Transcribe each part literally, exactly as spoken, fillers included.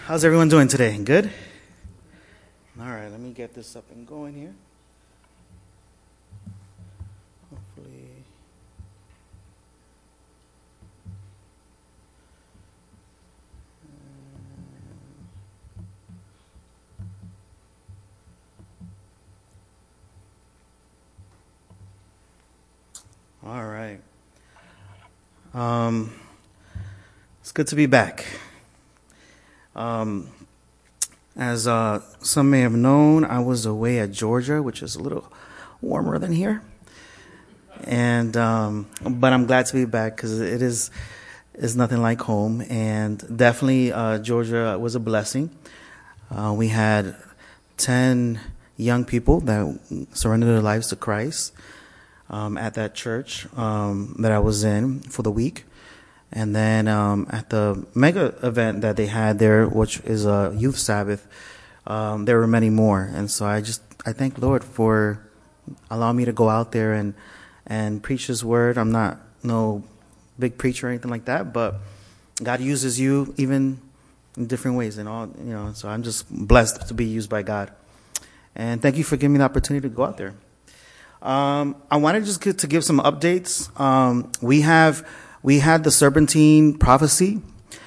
How's everyone doing today? Good? All right, let me get this up and going here. Hopefully. All right. Um, it's good to be back. Um, as uh, some may have known, I was away at Georgia, which is a little warmer than here. And um, but I'm glad to be back because it is is nothing like home. And definitely, uh, Georgia was a blessing. Uh, we had ten young people that surrendered their lives to Christ um, at that church um, that I was in for the week. And then um, at the mega event that they had there, which is a youth Sabbath, um, there were many more. And so I just I thank Lord for allowing me to go out there and and preach His word. I'm not no big preacher or anything like that, but God uses you even in different ways, and all you know. So I'm just blessed to be used by God. And thank you for giving me the opportunity to go out there. Um, I wanted just to give some updates. Um, we have. We had the Serpentine prophecy,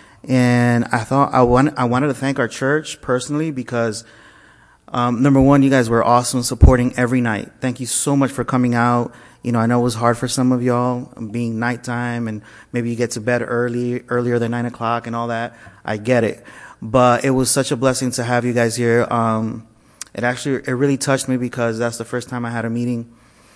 and I thought I want I wanted to thank our church personally because, um, number one, you guys were awesome supporting every night. Thank you so much for coming out. You know, I know it was hard for some of y'all being nighttime, and maybe you get to bed early, earlier than nine o'clock and all that. I get it, but it was such a blessing to have you guys here. Um, it actually it really touched me because that's the first time I had a meeting.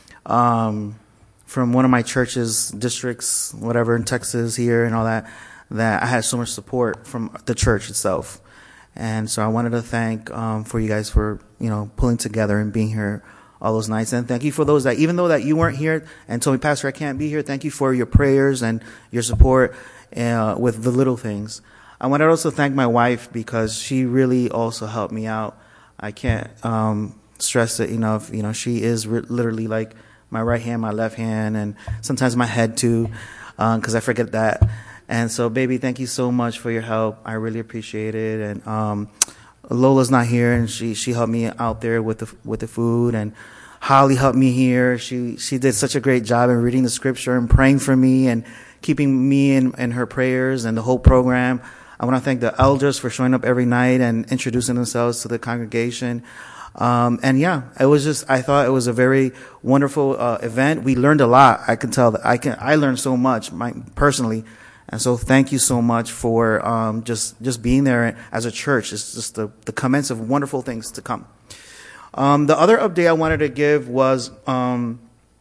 Um, from one of my churches, districts, whatever, in Texas here and all that, that I had so much support from the church itself. And so I wanted to thank um, for you guys for, you know, pulling together and being here all those nights. And thank you for those that, even though that you weren't here and told me, Pastor, I can't be here, thank you for your prayers and your support uh, with the little things. I want to also thank my wife because she really also helped me out. I can't um, stress it enough. You know, she is re- literally like my right hand, my left hand, and sometimes my head too, because um, I forget that. And so, baby, thank you so much for your help. I really appreciate it. And um, Lola's not here, and she she helped me out there with the with the food. And Holly helped me here. She she did such a great job in reading the scripture and praying for me and keeping me in, in her prayers and the whole program. I want to thank the elders for showing up every night and introducing themselves to the congregation. Um, and yeah, it was just, I thought it was a very wonderful, uh, event. We learned a lot. I can tell that I can, I learned so much my, personally. And so thank you so much for, um, just, just being there as a church. It's just the, the commence of wonderful things to come. Um, the other update I wanted to give was, um,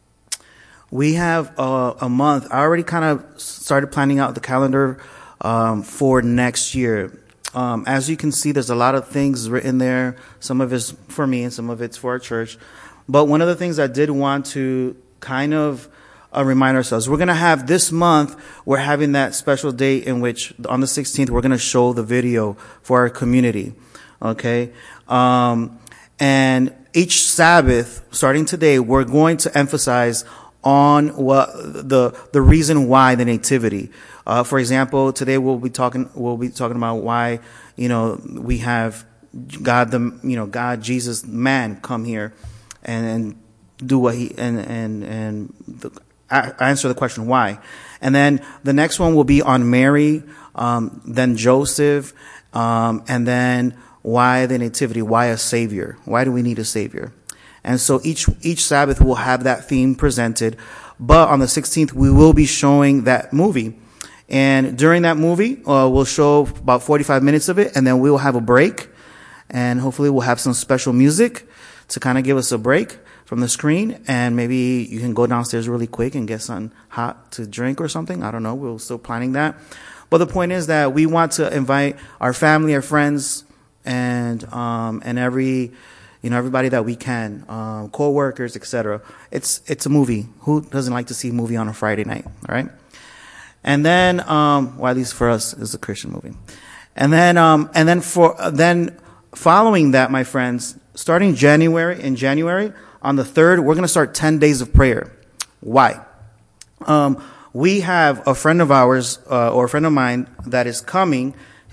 we have a, a month. I already kind of started planning out the calendar, um, for next year. Um, as you can see, there's a lot of things written there. Some of it's for me and some of it's for our church. But one of the things I did want to kind of uh, remind ourselves, we're going to have this month, we're having that special date in which on the sixteenth, we're going to show the video for our community. Okay. Um, and each Sabbath, starting today, we're going to emphasize on what the, the reason why the nativity. Uh, for example, today we'll be talking, we'll be talking about why, you know, we have God, the, you know, God, Jesus, man come here and, and do what he, and, and, and the, answer the question why. And then the next one will be on Mary, um, then Joseph, um, and then why the nativity, why a savior? Why do we need a savior? And so each, each Sabbath will have that theme presented. But on the sixteenth, we will be showing that movie. And during that movie, uh, we'll show about forty-five minutes of it, and then we'll have a break. And hopefully we'll have some special music to kind of give us a break from the screen. And maybe you can go downstairs really quick and get something hot to drink or something. I don't know. We're still planning that. But the point is that we want to invite our family, our friends, and um, and every, you know, everybody that we can, um, co-workers, et cetera. It's it's a movie. Who doesn't like to see a movie on a Friday night, all right? And then, um, well, at least for us, it's a Christian movie. And then, um, and then for, then following that, my friends, starting January, in January, on the third, we're going to start ten days of prayer. Why? Um, we have a friend of ours, uh, or a friend of mine that is coming.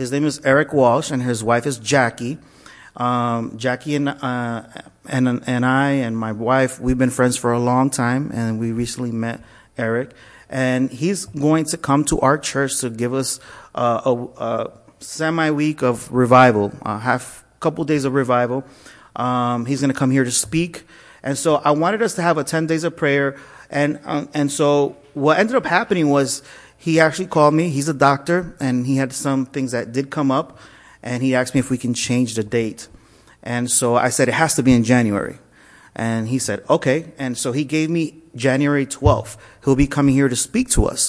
His name is Eric Walsh, and his wife is Jackie. Um, Jackie and, uh, and and I and my wife, we've been friends for a long time, and we recently met Eric. And he's going to come to our church to give us uh, a, a semi-week of revival, a half couple days of revival. Um, he's going to come here to speak. And so I wanted us to have a ten days of prayer. And um, and so what ended up happening was he actually called me. He's a doctor, and he had some things that did come up. And he asked me if we can change the date. And so I said, it has to be in January. And he said, okay. And so he gave me January twelfth. He'll be coming here to speak to us,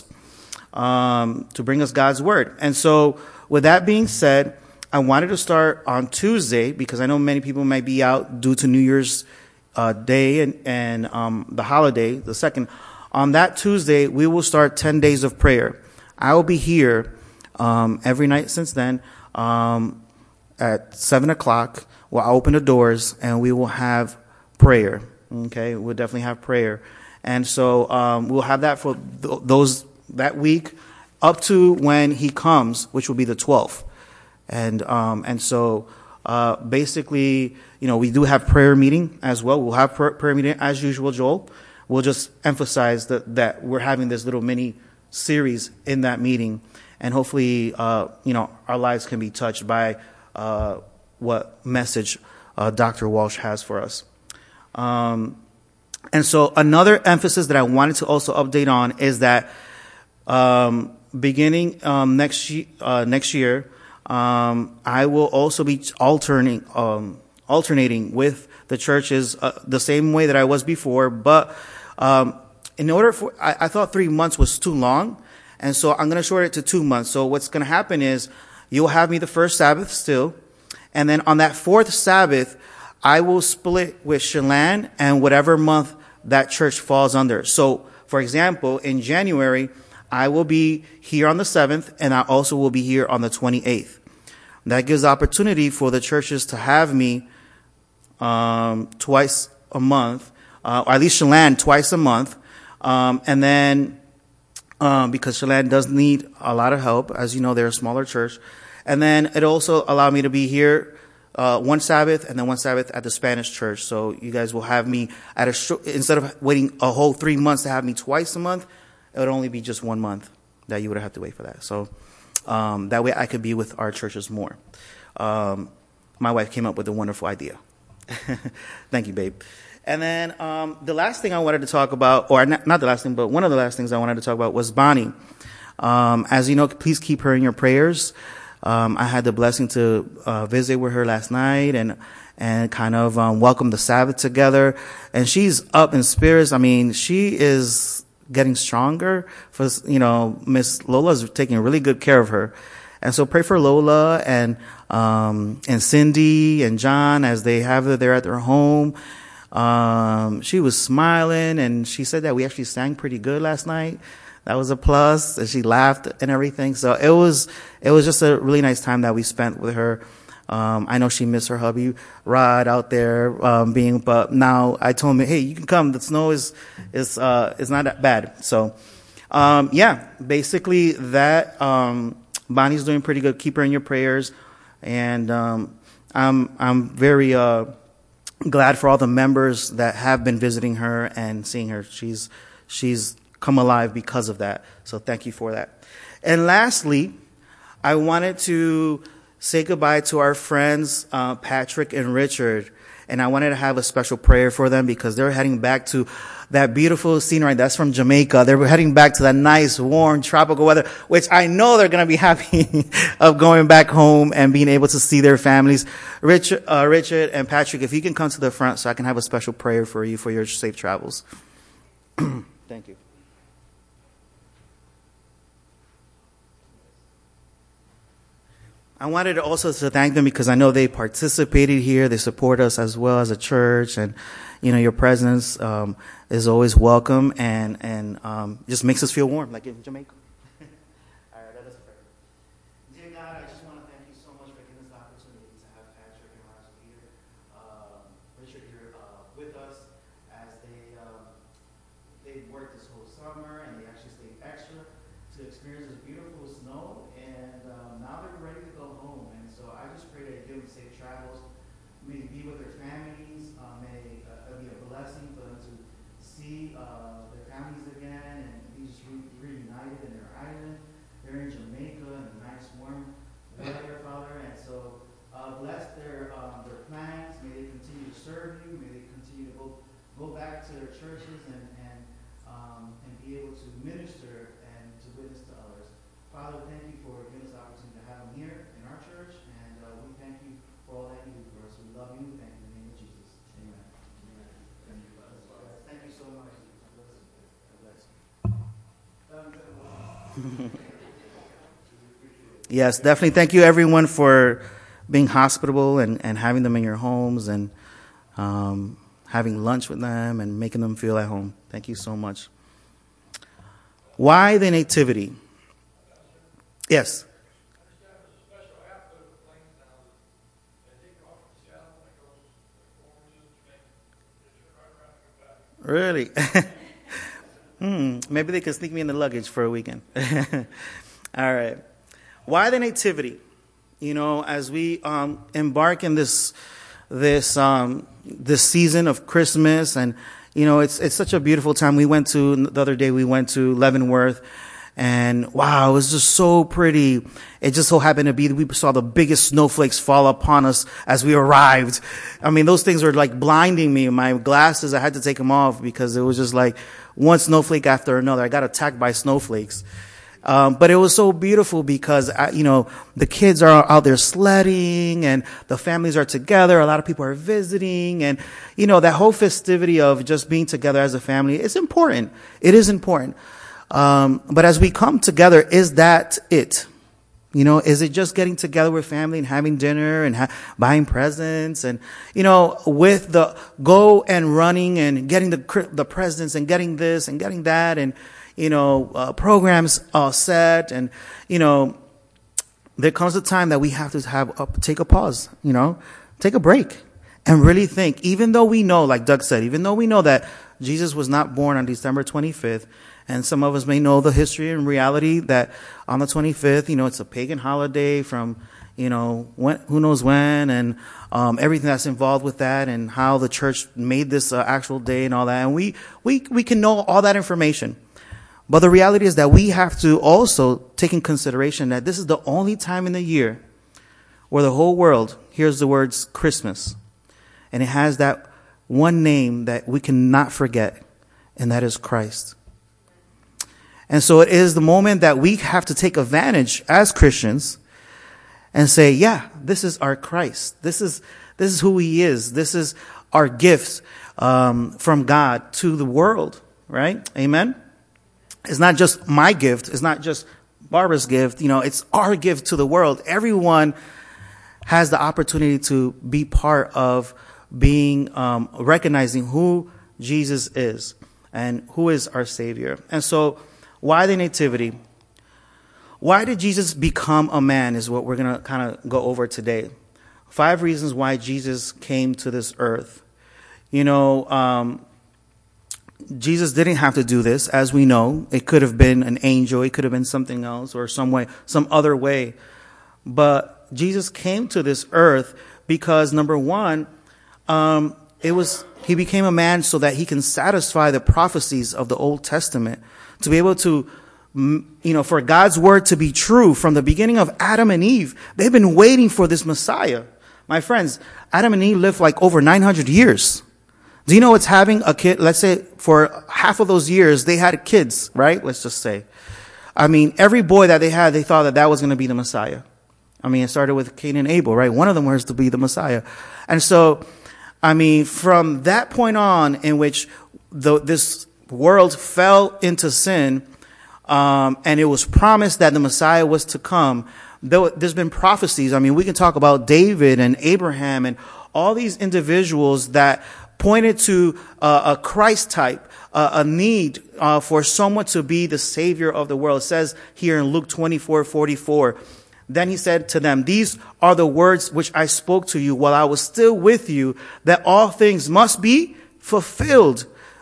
um, to bring us God's word. And so with that being said, I wanted to start on Tuesday because I know many people might be out due to New Year's uh, Day and, and um, the holiday, the second. On that Tuesday, we will start ten days of prayer. I will be here um, every night since then. Um, at seven o'clock, we'll open the doors and we will have prayer. Okay, we'll definitely have prayer, and so um, we'll have that for th- those that week up to when he comes, which will be the twelfth. And um, and so uh, basically, you know, we do have prayer meeting as well. We'll have pr- prayer meeting as usual, Joel. We'll just emphasize that that we're having this little mini series in that meeting. And hopefully, uh, you know, our lives can be touched by uh, what message uh, Doctor Walsh has for us. Um, and so another emphasis that I wanted to also update on is that um, beginning um, next, ye- uh, next year, um, I will also be alternating, um, alternating with the churches uh, the same way that I was before. But um, in order for, I, I thought three months was too long. And so I'm going to shorten it to two months. So what's going to happen is you'll have me the first Sabbath still. And then on that fourth Sabbath, I will split with Chelan and whatever month that church falls under. So, for example, in January, I will be here on the seventh, and I also will be here on the twenty-eighth. That gives opportunity for the churches to have me um, twice a month, uh, or at least Chelan twice a month. Um, and then... Um, because Chelan does need a lot of help. As you know, they're a smaller church. And then it also allowed me to be here uh, one Sabbath and then one Sabbath at the Spanish church. So you guys will have me at a short, instead of waiting a whole three months to have me twice a month, it would only be just one month that you would have to wait for that. So um, that way I could be with our churches more. Um, my wife came up with a wonderful idea. Thank you, babe. And then um, the last thing I wanted to talk about, or not, not the last thing, but one of the last things I wanted to talk about was Bonnie. Um, as you know, please keep her in your prayers. Um, I had the blessing to uh, visit with her last night and and kind of um, welcome the Sabbath together. And she's up in spirits. I mean, she is getting stronger. For you know, Miss Lola's taking really good care of her. And so pray for Lola and um, and Cindy and John as they have her there at their home. Um, she was smiling, and she said that we actually sang pretty good last night. That was a plus, and she laughed and everything. So it was, it was just a really nice time that we spent with her. Um, I know she missed her hubby Rod out there, um, being, but now I told him, hey, you can come. The snow is, is, uh, is not that bad. So, um, yeah, basically that, um, Bonnie's doing pretty good. Keep her in your prayers. And, um, I'm, I'm very, uh, glad for all the members that have been visiting her and seeing her. She's she's come alive because of that. So thank you for that. And lastly, I wanted to say goodbye to our friends, uh, Patrick and Richard. And I wanted to have a special prayer for them because they're heading back to that beautiful scenery. That's from Jamaica. They're heading back to that nice, warm, tropical weather, which I know they're going to be happy of going back home and being able to see their families. Richard, uh, Richard and Patrick, if you can come to the front so I can have a special prayer for you for your safe travels. Thank you. I wanted also to thank them because I know they participated here. They support us as well as a church, and you know your presence um, is always welcome and and um, just makes us feel warm, like in Jamaica. All right, let us pray. Dear God, I just want to thank you so much for giving us the opportunity to have Patrick and Roger here, uh, Richard here uh, with us as they um, they worked this whole summer and they actually stayed extra to experience this beautiful snow, and um, now they're ready to go home. And so I just pray that you give them safe travels. May they be with their families. Uh, may uh, it be a blessing for them to see uh, their families again and be just re- reunited in their island. They're in Jamaica in a nice warm weather, Father, and so uh, bless their um, their plans. May they continue to serve you. May they continue to go go back to their churches and and um, and be able to minister and to witness to others. Father, thank you for giving us the opportunity to have them here in our church, and uh, we thank you for all that you do for us. We love you. Thank you in the name of Jesus. Amen. Amen. Thank you, Father. Thank you so much. God bless. Yes, definitely. Thank you, everyone, for being hospitable and, and having them in your homes and um, having lunch with them and making them feel at home. Thank you so much. Why the nativity? Yes. Really? hmm, maybe they could sneak me in the luggage for a weekend. All right. Why the nativity? You know, as we um, embark in this this um, this season of Christmas, and you know, it's it's such a beautiful time. We went to the other day. We went to Leavenworth, and wow, it was just so pretty. It just so happened to be that we saw the biggest snowflakes fall upon us as we arrived. I mean, those things were like blinding me. My glasses, I had to take them off because it was just like one snowflake after another. I got attacked by snowflakes. Um, but it was so beautiful because, uh, you know, the kids are out there sledding and the families are together. A lot of people are visiting, and, you know, that whole festivity of just being together as a family is important. It is important. Um, but as we come together, is that it? You know, is it just getting together with family and having dinner and ha- buying presents and, you know, with the go and running and getting the, the presents and getting this and getting that and, you know, uh, programs all set, and, you know, there comes a time that we have to have a, take a pause, you know, take a break and really think, even though we know, like Doug said, even though we know that Jesus was not born on December twenty-fifth, and some of us may know the history and reality that on the twenty-fifth, you know, it's a pagan holiday from, you know, when, who knows when, and um, everything that's involved with that, and how the church made this uh, actual day and all that. And we, we, we can know all that information. But the reality is that we have to also take in consideration that this is the only time in the year where the whole world hears the words Christmas. And it has that one name that we cannot forget, and that is Christ. And so it is the moment that we have to take advantage as Christians and say, yeah, this is our Christ. This is, this is who he is. This is our gift um, from God to the world, right? Amen. It's not just my gift. It's not just Barbara's gift. You know, it's our gift to the world. Everyone has the opportunity to be part of being, um, recognizing who Jesus is and who is our Savior. And so, why the nativity? Why did Jesus become a man is what we're going to kind of go over today. Five reasons why Jesus came to this earth. You know, um, Jesus didn't have to do this, as we know. It could have been an angel. It could have been something else or some way, some other way. But Jesus came to this earth because, number one, um, it was he became a man so that he can satisfy the prophecies of the Old Testament, to be able to, you know, for God's word to be true from the beginning of Adam and Eve. They've been waiting for this Messiah. My friends, Adam and Eve lived like over nine hundred years. Do you know it's having a kid? Let's say for half of those years, they had kids, right? Let's just say. I mean, every boy that they had, they thought that that was going to be the Messiah. I mean, it started with Cain and Abel, right? One of them was to be the Messiah. And so, I mean, from that point on in which the, this world fell into sin, um, and it was promised that the Messiah was to come, though there's been prophecies. I mean, we can talk about David and Abraham and all these individuals that pointed to uh, a Christ type, uh, a need uh, for someone to be the Savior of the world. It says here in Luke twenty-four forty-four, then he said to them, "These are the words which I spoke to you while I was still with you, that all things must be fulfilled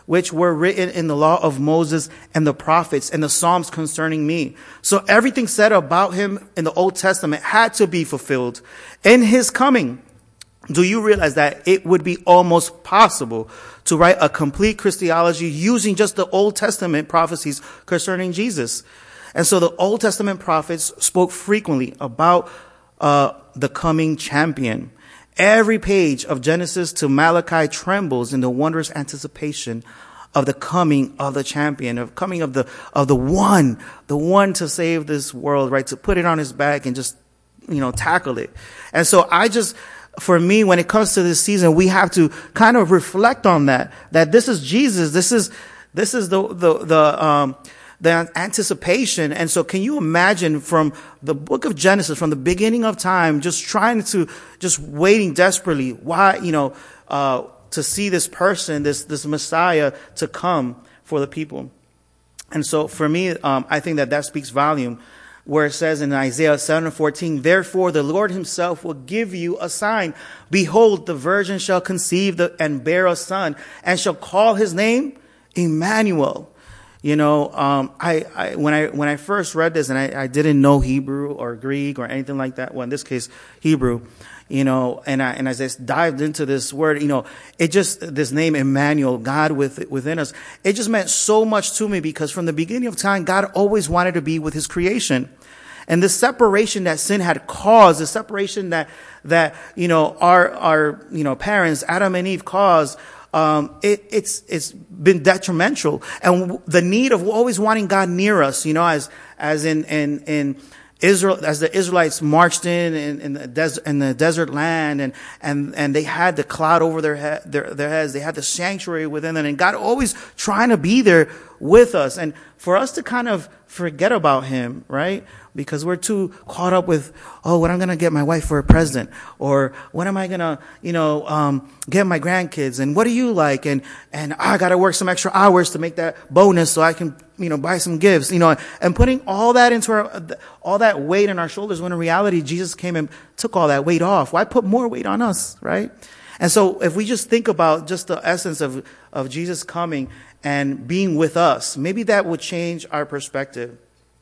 which were written in the law of Moses and the prophets and the Psalms concerning me. So everything said about him in the Old Testament had to be fulfilled in his coming. Do you realize that it would be almost possible to write a complete Christology using just the Old Testament prophecies concerning Jesus? And so the Old Testament prophets spoke frequently about uh, the coming champion. Every page of Genesis to Malachi trembles in the wondrous anticipation of the coming of the champion, of coming of the of the one, the one to save this world, right? To put it on his back and just, you know, tackle it. And so I just, for me, when it comes to this season, we have to kind of reflect on that, that this is Jesus. This is, this is the, the, the, um, the anticipation. And so can you imagine from the book of Genesis, from the beginning of time, just trying to, just waiting desperately, why, you know, uh, to see this person, this, this Messiah to come for the people. And so for me, um, I think that that speaks volume, where it says in Isaiah seven and fourteen, therefore the Lord himself will give you a sign. Behold, the virgin shall conceive the, and bear a son, and shall call his name Emmanuel. You know, um, I, I, when I, when I first read this, and I, I didn't know Hebrew or Greek or anything like that. Well, in this case, Hebrew, you know, and I, and as I dived into this word, you know, it just, this name Emmanuel, God with, within us, it just meant so much to me, because from the beginning of time, God always wanted to be with his creation. And the separation that sin had caused, the separation that, that, you know, our, our, you know, parents, Adam and Eve caused, Um, it, it's, it's been detrimental. And the need of always wanting God near us, you know, as, as in, in, in Israel, as the Israelites marched in, in, in the desert, in the desert land, and, and, and they had the cloud over their head, their, their heads. They had the sanctuary within them, and God always trying to be there with us. And for us to kind of forget about him, right? Because we're too caught up with, oh, when I'm going to get my wife for a present, or when am I going to, you know, um, get my grandkids, and what do you like? And, and I got to work some extra hours to make that bonus so I can, you know, buy some gifts, you know, and putting all that into our, all that weight on our shoulders, when in reality, Jesus came and took all that weight off. Why put more weight on us, right? And so if we just think about just the essence of, of Jesus coming and being with us, maybe that would change our perspective.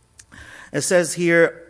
It says here,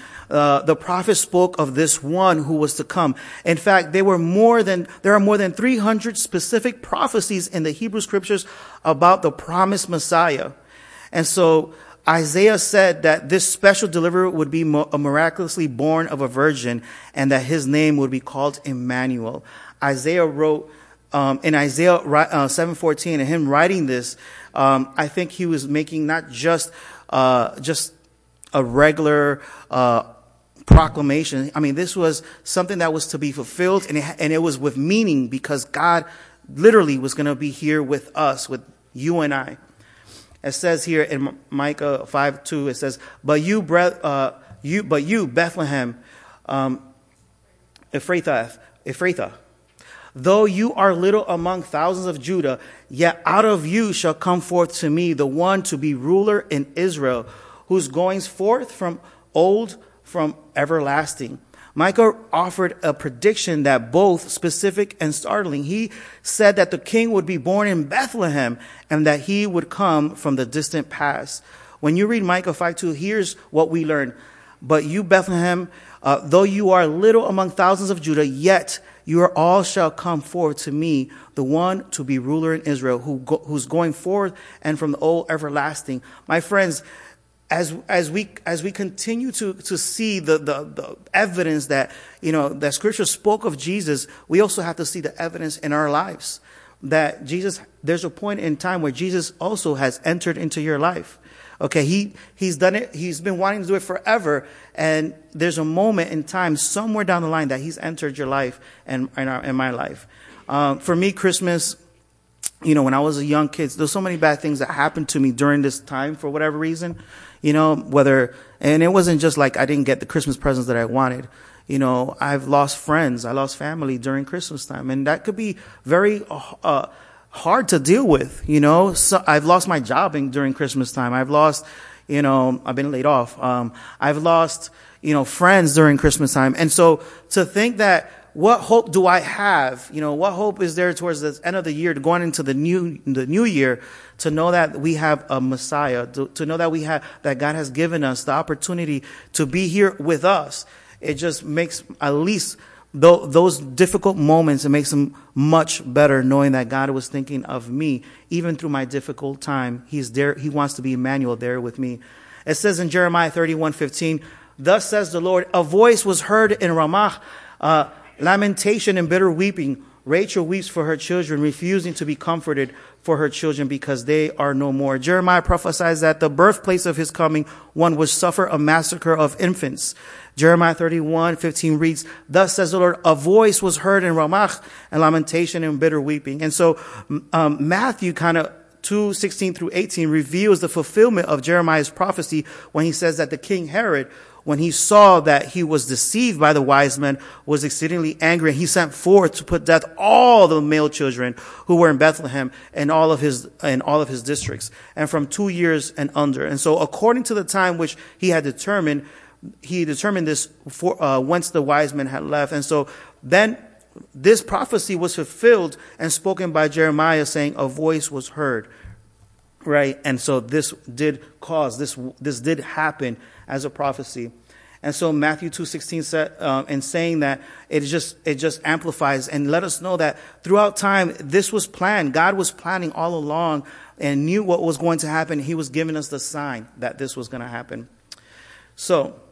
uh, the prophet spoke of this one who was to come. In fact, there were more than, there are more than three hundred specific prophecies in the Hebrew scriptures about the promised Messiah. And so Isaiah said that this special deliverer would be mo- miraculously born of a virgin, and that his name would be called Emmanuel. Isaiah wrote, um, in Isaiah uh, seven fourteen, and him writing this, um, I think he was making not just, uh, just, a regular uh proclamation. I mean, this was something that was to be fulfilled, and it, and it was with meaning, because God literally was going to be here with us, with you and I. It says here in Micah five two, it says, "But you, uh, you, but you, Bethlehem, um, Ephrathah, Ephrathah, though you are little among thousands of Judah, yet out of you shall come forth to me the one to be ruler in Israel, whose goings forth from old, from everlasting." Micah offered a prediction that both specific and startling. He said that the king would be born in Bethlehem, and that he would come from the distant past. When you read Micah five two, here's what we learn. "But you, Bethlehem, uh, though you are little among thousands of Judah, yet you are all shall come forth to me, the one to be ruler in Israel, who go, who's going forth and from the old everlasting." My friends, As, as we, as we continue to, to see the, the, the evidence that, you know, that scripture spoke of Jesus, we also have to see the evidence in our lives that Jesus, there's a point in time where Jesus also has entered into your life. Okay. He, he's done it. He's been wanting to do it forever. And there's a moment in time somewhere down the line that he's entered your life and, and our, in my life. Um, for me, Christmas, you know, when I was a young kid, there's so many bad things that happened to me during this time for whatever reason. You know, whether, and it wasn't just like I didn't get the Christmas presents that I wanted. You know, I've lost friends. I lost family during Christmas time. And that could be very uh, hard to deal with. You know, so I've lost my job in, during Christmas time. I've lost, you know, I've been laid off. Um, I've lost, you know, friends during Christmas time. And so to think that what hope do I have? You know, what hope is there towards the end of the year, going into the new the new year, to know that we have a Messiah, to, to know that we have that God has given us the opportunity to be here with us. It just makes at least th- those difficult moments, it makes them much better knowing that God was thinking of me even through my difficult time. He's there. He wants to be Emmanuel there with me. It says in Jeremiah thirty-one fifteen, thus says the Lord, a voice was heard in Ramah, uh, lamentation and bitter weeping. Rachel weeps for her children, refusing to be comforted for her children because they are no more. Jeremiah prophesies that the birthplace of his coming one would suffer a massacre of infants. Jeremiah thirty-one fifteen reads, thus says the Lord, a voice was heard in Ramah, and lamentation and bitter weeping. And so um, Matthew kind of two sixteen through eighteen reveals the fulfillment of Jeremiah's prophecy when he says that the king Herod, when he saw that he was deceived by the wise men, was exceedingly angry, and he sent forth to put death all the male children who were in Bethlehem and all of his and all of his districts, and from two years and under. And so, according to the time which he had determined, he determined this for uh, once the wise men had left. And so, then this prophecy was fulfilled and spoken by Jeremiah, saying, "A voice was heard." Right, and so this did cause this. This did happen as a prophecy, and so Matthew two sixteen said, um, and saying that it just it just amplifies and let us know that throughout time this was planned. God was planning all along and knew what was going to happen. He was giving us the sign that this was going to happen. So,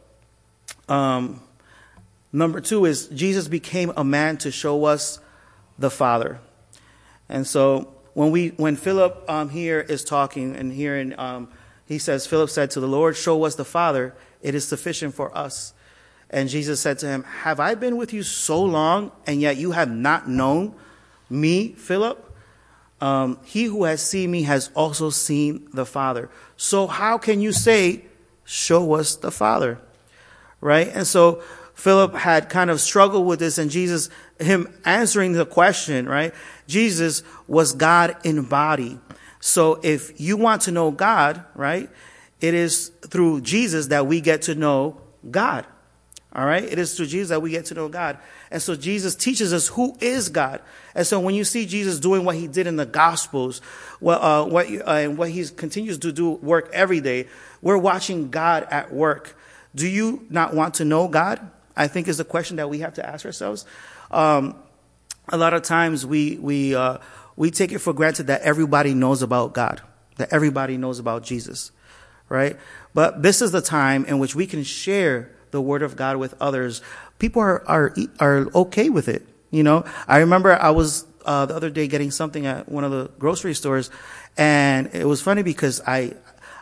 um, number two is Jesus became a man to show us the Father, and so. When we, when Philip um, here is talking and hearing, um, he says, Philip said to the Lord, show us the Father. It is sufficient for us. And Jesus said to him, have I been with you so long, and yet you have not known me, Philip? Um, he who has seen me has also seen the Father. So how can you say, show us the Father? Right? And so Philip had kind of struggled with this, and Jesus, him answering the question, right? Jesus was God in body. So if you want to know God, right, it is through Jesus that we get to know God. All right? It is through Jesus that we get to know God. And so Jesus teaches us who is God. And so when you see Jesus doing what he did in the Gospels, well, uh, what, uh, and what he continues to do work every day, we're watching God at work. Do you not want to know God? I think is the question that we have to ask ourselves. Um, a lot of times we we uh, we take it for granted that everybody knows about God, that everybody knows about Jesus, right? But this is the time in which we can share the Word of God with others. People are are are okay with it. You know, I remember I was uh, the other day getting something at one of the grocery stores, and it was funny because I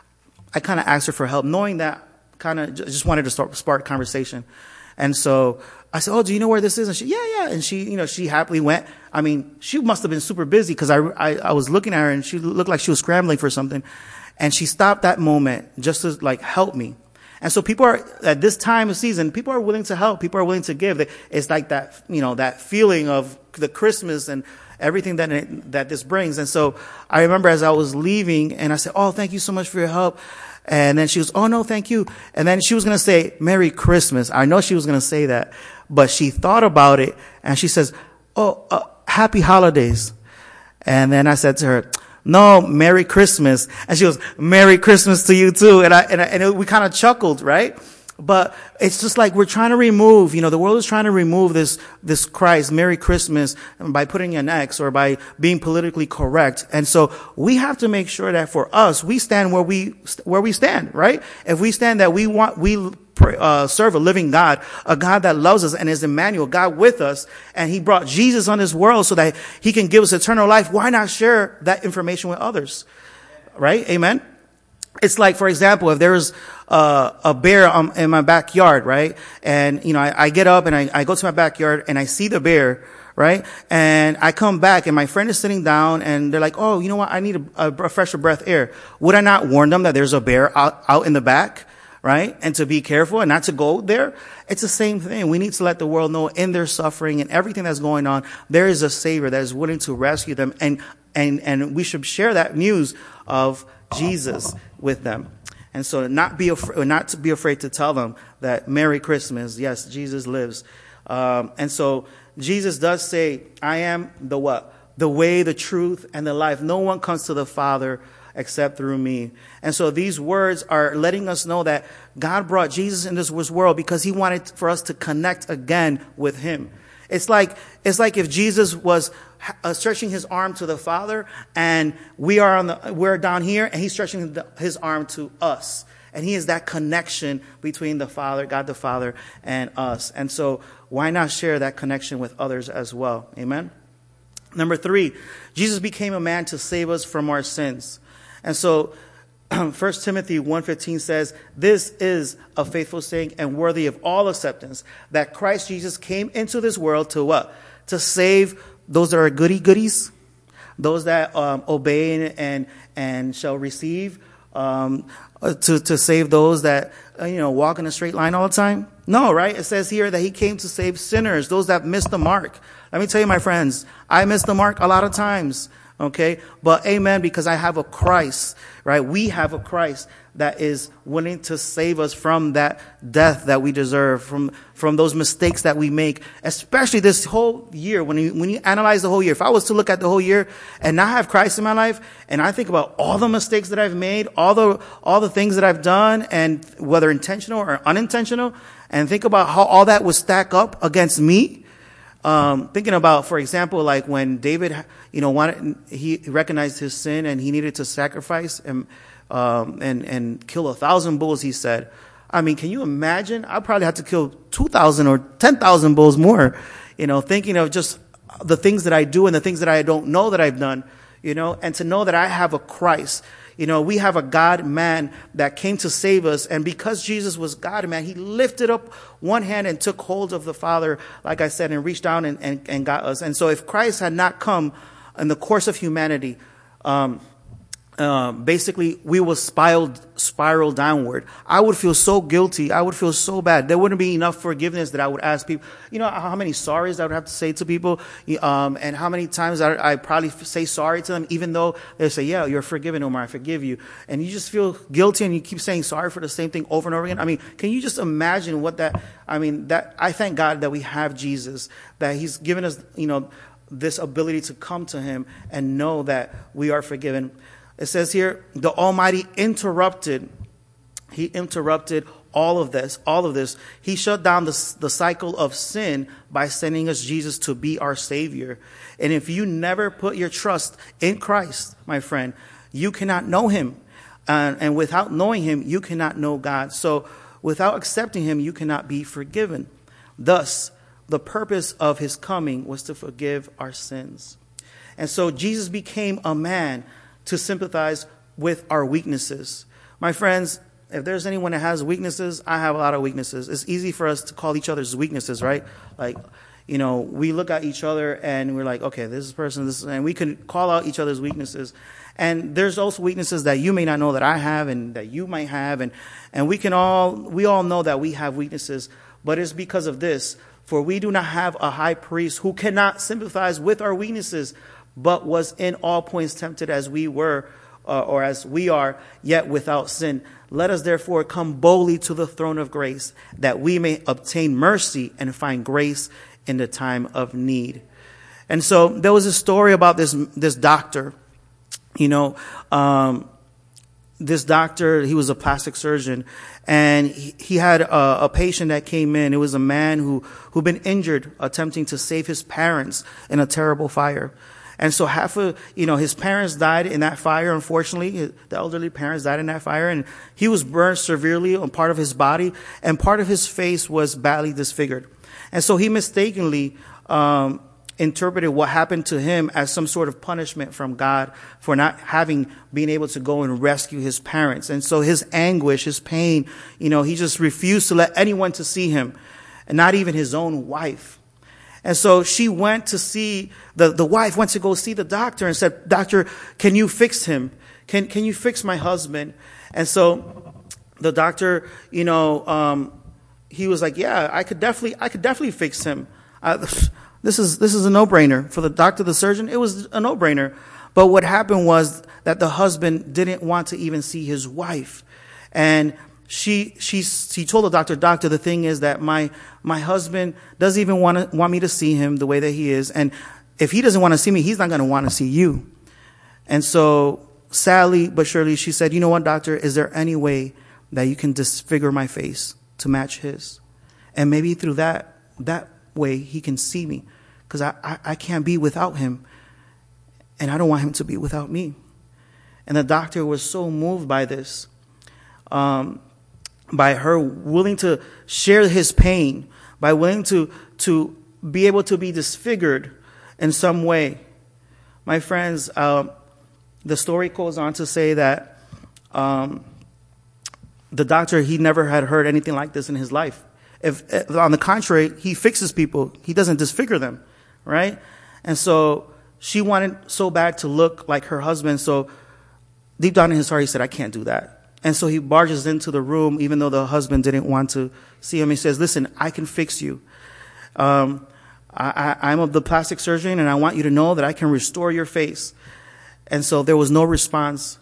I kind of asked her for help, knowing that kind of just wanted to start spark conversation. And so I said, oh, do you know where this is? And she, yeah, yeah. And she, you know, she happily went. I mean, she must have been super busy because I, I, I was looking at her and she looked like she was scrambling for something. And she stopped that moment just to like help me. And so people are, at this time of season, people are willing to help. People are willing to give. It's like that, you know, that feeling of the Christmas and everything that it, that this brings. And so I remember as I was leaving and I said, oh, thank you so much for your help. And then she was, oh, no, thank you. And then she was going to say, Merry Christmas. I know she was going to say that, but she thought about it and she says, oh, uh, Happy Holidays. And then I said to her, no, Merry Christmas. And she goes, Merry Christmas to you too. And I, and, I, and it, we kind of chuckled, right? But it's just like we're trying to remove, you know, the world is trying to remove this, this Christ, Merry Christmas, by putting an X or by being politically correct. And so we have to make sure that for us, we stand where we, where we stand, right? If we stand that we want, we uh, serve a living God, a God that loves us and is Emmanuel, God with us, and he brought Jesus on this world so that he can give us eternal life. Why not share that information with others? Right? Amen. It's like, for example, if there's uh, a bear um, in my backyard, right? And, you know, I, I get up and I, I go to my backyard and I see the bear, right? And I come back and my friend is sitting down and they're like, oh, you know what? I need a, a fresher breath air. Would I not warn them that there's a bear out, out in the back, right? And to be careful and not to go there? It's the same thing. We need to let the world know in their suffering and everything that's going on, there is a Savior that is willing to rescue them. And, and, and we should share that news of Jesus with them. And so not be afraid, not to be afraid to tell them that Merry Christmas. Yes, Jesus lives. Um, and so Jesus does say, I am the what? The way, the truth, and the life. No one comes to the Father except through me. And so these words are letting us know that God brought Jesus in this world because he wanted for us to connect again with him. It's like, it's like if Jesus was uh, stretching his arm to the Father, and we are on the, we're down here, and he's stretching the, his arm to us. And he is that connection between the Father, God the Father, and us. And so why not share that connection with others as well? Amen. Number three, Jesus became a man to save us from our sins. And so First Timothy one fifteen says, this is a faithful saying and worthy of all acceptance, that Christ Jesus came into this world to what? To save those that are goody goodies, those that um, obey and, and and shall receive, um, to to save those that uh, you know walk in a straight line all the time. No, right? It says here that he came to save sinners, those that missed the mark. Let me tell you, my friends, I missed the mark a lot of times. Okay, but amen, because I have a Christ, right? We have a Christ that is willing to save us from that death that we deserve, from from those mistakes that we make, especially this whole year. When you, when you analyze the whole year, if I was to look at the whole year and not have Christ in my life, and I think about all the mistakes that I've made, all the all the things that I've done, and whether intentional or unintentional, and think about how all that would stack up against me. Um, thinking about, for example, like when David, you know, wanted, he recognized his sin and he needed to sacrifice and, um, and, and kill a thousand bulls, he said. I mean, can you imagine? I probably had to kill two thousand or ten thousand bulls more, you know, thinking of just the things that I do and the things that I don't know that I've done, you know, and to know that I have a Christ. You know, we have a God-man that came to save us. And because Jesus was God-man, he lifted up one hand and took hold of the Father, like I said, and reached down and, and, and got us. And so if Christ had not come in the course of humanity, um, uh, basically we will spiral, spiral downward. I would feel so guilty. I would feel so bad. There wouldn't be enough forgiveness that I would ask people. You know how many sorries I would have to say to people, um, and how many times I, I probably say sorry to them, even though they say, yeah, you're forgiven, Omar, I forgive you. And you just feel guilty and you keep saying sorry for the same thing over and over again. I mean, can you just imagine what that, I mean, that I thank God that we have Jesus, that he's given us, you know, this ability to come to him and know that we are forgiven. It says here, the Almighty interrupted, he interrupted all of this, all of this. He shut down the, the cycle of sin by sending us Jesus to be our Savior. And if you never put your trust in Christ, my friend, you cannot know him. Uh, and without knowing him, you cannot know God. So without accepting him, you cannot be forgiven. Thus, the purpose of his coming was to forgive our sins. And so Jesus became a man to sympathize with our weaknesses. My friends, if there's anyone that has weaknesses, I have a lot of weaknesses. It's easy for us to call each other's weaknesses, right? Like, you know, we look at each other and we're like, okay, this is person, this is, and we can call out each other's weaknesses. And there's also weaknesses that you may not know that I have and that you might have. And, and we can all, we all know that we have weaknesses, but it's because of this. For we do not have a high priest who cannot sympathize with our weaknesses, but was in all points tempted as we were, uh, or as we are, yet without sin. Let us therefore come boldly to the throne of grace, that we may obtain mercy and find grace in the time of need. And so there was a story about this this doctor. You know, um, this doctor, he was a plastic surgeon, and he, he had a, a patient that came in. It was a man who who'd been injured attempting to save his parents in a terrible fire. And so half of, you know, his parents died in that fire, unfortunately. The elderly parents died in that fire. And he was burned severely on part of his body. And part of his face was badly disfigured. And so he mistakenly um, interpreted what happened to him as some sort of punishment from God for not having been able to go and rescue his parents. And so his anguish, his pain, you know, he just refused to let anyone to see him, and not even his own wife. And so she went to see, the, the wife went to go see the doctor and said, Doctor, can you fix him? Can can you fix my husband? And so the doctor, you know, um, he was like, yeah, I could definitely, I could definitely fix him. Uh, this is, this is a no-brainer. For the doctor, the surgeon, it was a no-brainer. But what happened was that the husband didn't want to even see his wife. And she she she told the doctor, doctor, the thing is that my my husband doesn't even want to want me to see him the way that he is, and if he doesn't want to see me, he's not going to want to see you. And so, sadly but surely, she said, you know what, doctor, is there any way that you can disfigure my face to match his? And maybe through that that way he can see me, because I, I, I can't be without him, and I don't want him to be without me. And the doctor was so moved by this, um, by her willing to share his pain, by willing to, to be able to be disfigured in some way. My friends, um, the story goes on to say that um, the doctor, he never had heard anything like this in his life. If, if on the contrary, he fixes people, he doesn't disfigure them, right? And so she wanted so bad to look like her husband, so deep down in his heart, he said, I can't do that. And so he barges into the room, even though the husband didn't want to see him. He says, listen, I can fix you. Um, I, I, I'm of the plastic surgeon, and I want you to know that I can restore your face. And so there was no response.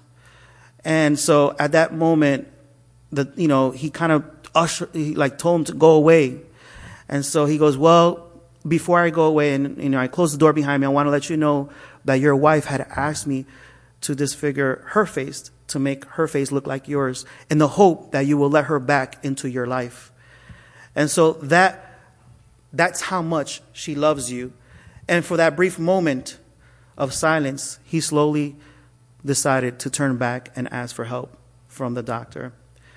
And so at that moment, the, you know, he kind of usher, he like told him to go away. And so he goes, well, before I go away, and you know, I close the door behind me, I want to let you know that your wife had asked me to disfigure her face, to make her face look like yours, in the hope that you will let her back into your life. And so that that's how much she loves you. And for that brief moment of silence, he slowly decided to turn back and ask for help from the doctor.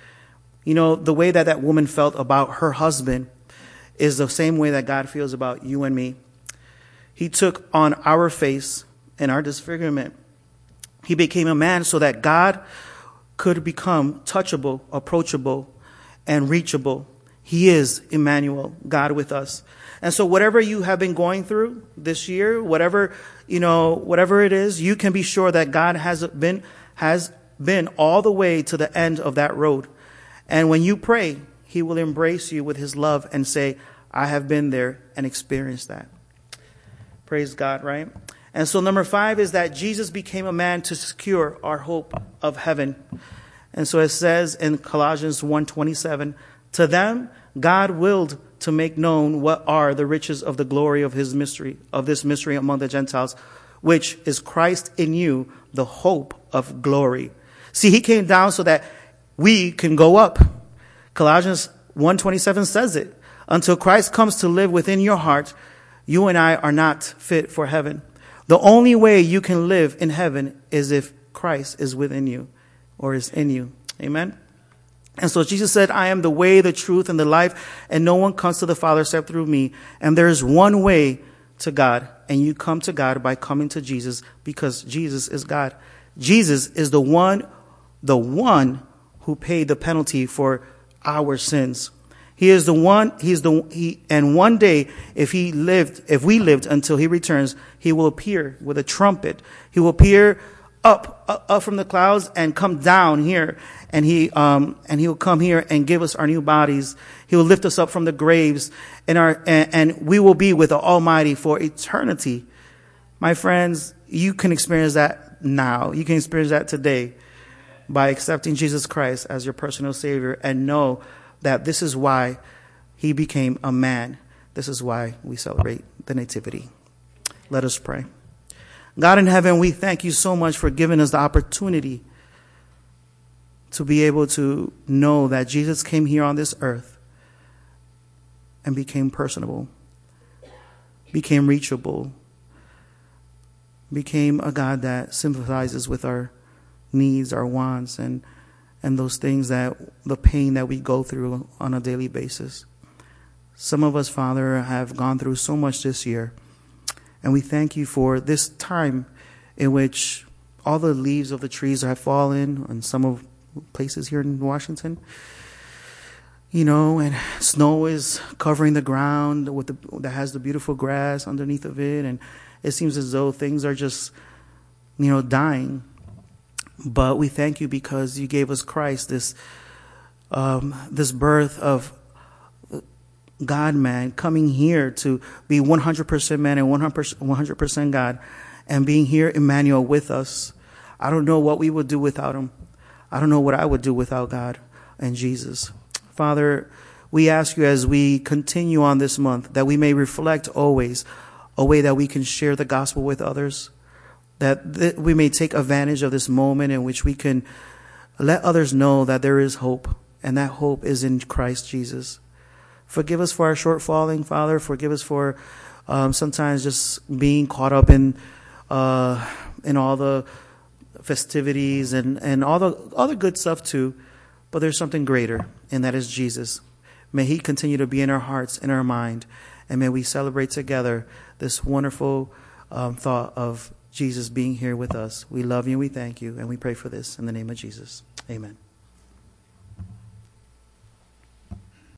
You know, the way that that woman felt about her husband is the same way that God feels about you and me. He took on our face and our disfigurement. He became a man so that God could become touchable, approachable, and reachable. He is Emmanuel, God with us. And so whatever you have been going through this year, whatever, you know, whatever it is, you can be sure that God has been, has been all the way to the end of that road. And when you pray, he will embrace you with his love and say, I have been there and experienced that. Praise God, right? And so number five is that Jesus became a man to secure our hope of heaven. And so it says in Colossians one twenty-seven, to them God willed to make known what are the riches of the glory of his mystery, of this mystery among the Gentiles, which is Christ in you, the hope of glory. See, he came down so that we can go up. Colossians one twenty-seven says it. Until Christ comes to live within your heart, you and I are not fit for heaven. The only way you can live in heaven is if Christ is within you or is in you. Amen. And so Jesus said, I am the way, the truth, and the life, and no one comes to the Father except through me. And there is one way to God, and you come to God by coming to Jesus, because Jesus is God. Jesus is the one, the one who paid the penalty for our sins. He is the one, he's the, he, and one day, if he lived, if we lived until he returns, he will appear with a trumpet. He will appear up, up, up from the clouds and come down here. And he, um, and he will come here and give us our new bodies. He will lift us up from the graves, and our, and, and we will be with the Almighty for eternity. My friends, you can experience that now. You can experience that today by accepting Jesus Christ as your personal Savior, and know that this is why he became a man. This is why we celebrate the Nativity. Let us pray. God in heaven, we thank you so much for giving us the opportunity to be able to know that Jesus came here on this earth and became personable, became reachable, became a God that sympathizes with our needs, our wants, and and those things, that the pain that we go through on a daily basis. Some of us, Father, have gone through so much this year, and we thank you for this time in which all the leaves of the trees have fallen in some of places here in Washington, you know, and snow is covering the ground with the, that has the beautiful grass underneath of it, and it seems as though things are just, you know, dying. But we thank you because you gave us Christ, this um, this birth of God-man, coming here to be one hundred percent man and one hundred percent God, and being here, Emmanuel, with us. I don't know what we would do without him. I don't know what I would do without God. and Jesus. Father, we ask you as we continue on this month that we may reflect always a way that we can share the gospel with others, that th- we may take advantage of this moment in which we can let others know that there is hope, and that hope is in Christ Jesus. Forgive us for our shortfalling, Father. Forgive us for um, sometimes just being caught up in uh, in all the festivities and, and all the other good stuff too. But there's something greater, and that is Jesus. May he continue to be in our hearts, in our mind, and may we celebrate together this wonderful um, thought of Jesus being here with us. We love you, we thank you, and we pray for this in the name of Jesus. Amen.